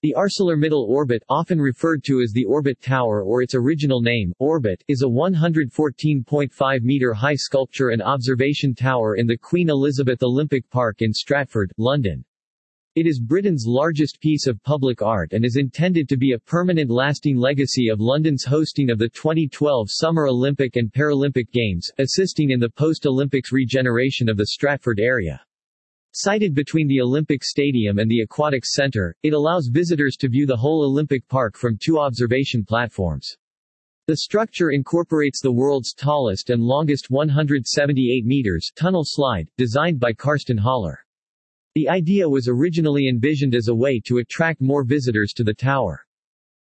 The ArcelorMittal Orbit, often referred to as the Orbit Tower or its original name, Orbit, is a 114.5-metre high sculpture and observation tower in the Queen Elizabeth Olympic Park in Stratford, London. It is Britain's largest piece of public art and is intended to be a permanent lasting legacy of London's hosting of the 2012 Summer Olympic and Paralympic Games, assisting in the post-Olympics regeneration of the Stratford area. Sited between the Olympic Stadium and the Aquatics Centre, it allows visitors to view the whole Olympic Park from 2 observation platforms. The structure incorporates the world's tallest and longest 178 meters tunnel slide, designed by Karsten Haller. The idea was originally envisioned as a way to attract more visitors to the tower.